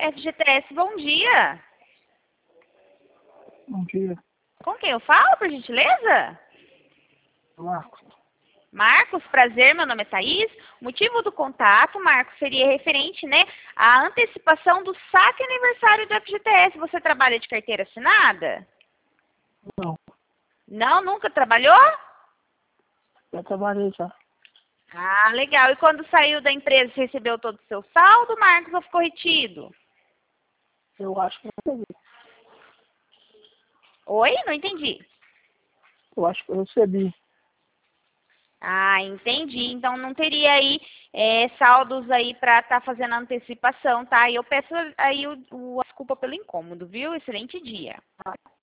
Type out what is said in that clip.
FGTS, bom dia. Bom dia, Com quem eu falo, por gentileza? Marcos. Marcos, prazer, meu nome é Thaís. O motivo do contato, Marcos, seria referente, né, à antecipação do saque aniversário do FGTS. Você trabalha de carteira assinada? Não, Não, nunca trabalhou? já trabalhei já. Ah, legal. E quando saiu da empresa, você recebeu todo o seu saldo, Marcos, ou ficou retido? Eu acho que eu recebi. Oi? Não entendi. Eu acho que eu recebi. Ah, entendi. Então não teria aí saldos aí para estar fazendo a antecipação, tá? E eu peço aí a desculpa pelo incômodo, viu? Excelente dia.